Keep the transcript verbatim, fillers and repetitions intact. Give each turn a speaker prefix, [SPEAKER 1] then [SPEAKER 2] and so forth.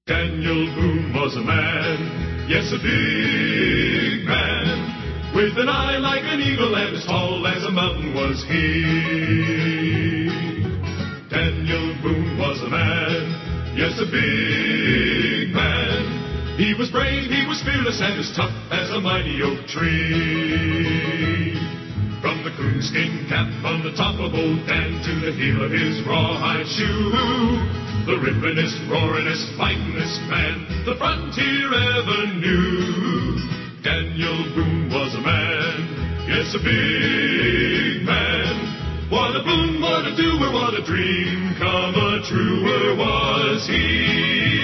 [SPEAKER 1] Daniel Boone was a man, yes, a big man, with an eye like an eagle and as tall as a mountain was he. Daniel Boone was a man, yes, a big man. He was brave, he was fearless, and as tough as a mighty oak tree. From the coonskin cap on the top of old Dan to the heel of his rawhide shoe, the rippin'est, roaring'est, fighting'est man the frontier ever knew. Daniel Boone was a man, yes, a big man. What a boon, what a doer, what a dream come a truer was he.